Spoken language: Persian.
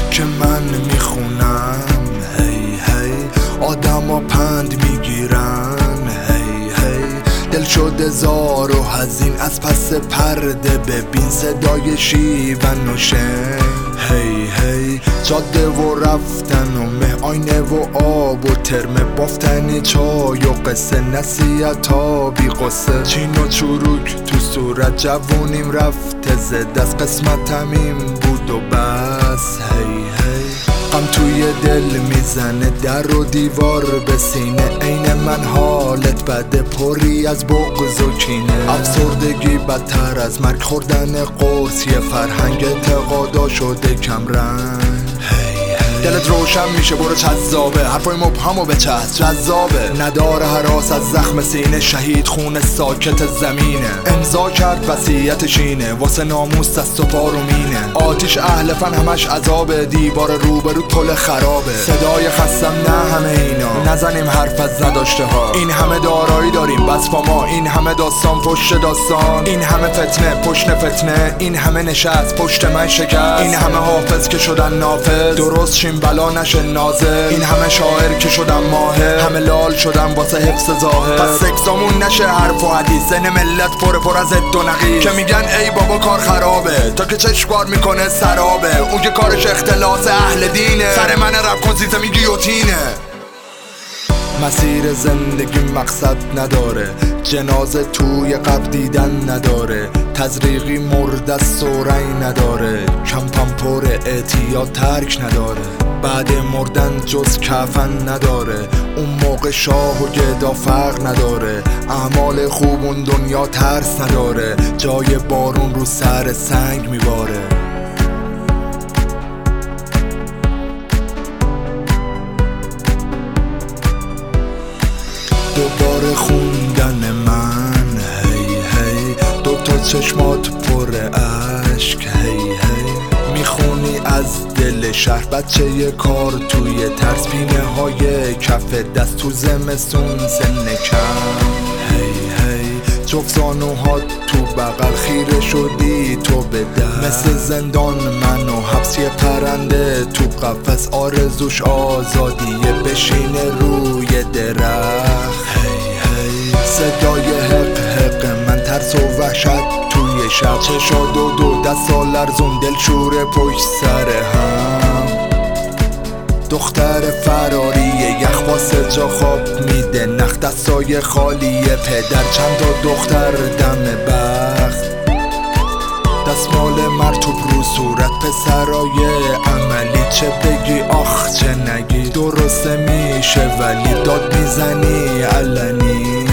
که من میخونم. هی هی آدما پند میگیرن. هی هی دل شده زار و حزین از پس پرده ببین صدای شیون و شن. هی هی جاده و رفتن و مه آینه و آب و ترمه بافتن چای و قصه نصیحتا بی قصه چین و چروک تو صورت جوونیم رفته زد از قسمتم این بود و بس. هی هی غم توی دل میزنه در و دیوار به سینه عین من حالت بده پری از بغض و کینه. افسردگی بدتر از مرگ خوردن قرص یه فرهنگ اعتقادا شده کم رنگ. دلت روشن میشه برو جذابه حرفای مبهم و بچست جذابه نداره هراس از زخم سینه شهید خون ساکت زمینه. امضا کرد وصیتش اینه واسه ناموس دست و پا رو مینه. آتیش اهل فن همش عذابه دیوار روبرو پل خرابه. صدای خستم نه همه اینا نزنیم حرف از نداشته ها. این همه دارایی داریم بس با ما این همه داستان پشت داستان. این همه فتنه پشت فتنه این همه نشست پشت من شکست. این همه حافظ که شدن نافذ درست شیم بلا نشه نازل. این همه شاعر که شدن ماهر همه لال شدن واسه حفظ ظاهر. پس سکسامون نشه حرف و حدیث زن ملت پر از اد و نقیص که میگن ای بابا کار خرابه تا که چشمار میکنه سرابه. اون که کارش اختلاس اهل دینه سر من رب کن سیستمی گیوتینه. مسیر زندگی مقصد نداره جنازه توی قبر دیدن نداره. تزریقی مرد و رنگ نداره کمپم پر اعتیاد ترک نداره. بعد مردن جز کفن نداره اون موقع شاه و گدا فرق نداره. اعمال خوب اون دنیا ترس نداره جای بارون رو سر سنگ میباره. دوباره خوندن من. هی هی دوتا چشمات پر اشک. هی هی میخونی از دل شهر بچه کار توی ترس پینه های کف دست تو زمستون سن کم. هی هی جفت زانوهات تو بغل خیره شدی تو به در مثل زندان من و حبس یه پرنده تو قفس آرزوش آزادیه بشینه روی درخت. صدای حق حق من ترس و وحشت توی شب چشاد و دو دستا لرزون دل شور پشت سر هم. دختر فراریه یخ واسه جا خواب میده نخ دستای خالیه پدر چند تا دختر دم بخت. دستمال مرتوب رو صورت پسرای عملی چه بگی آخ چه نگی درسته میشه ولی داد میزنی علنی.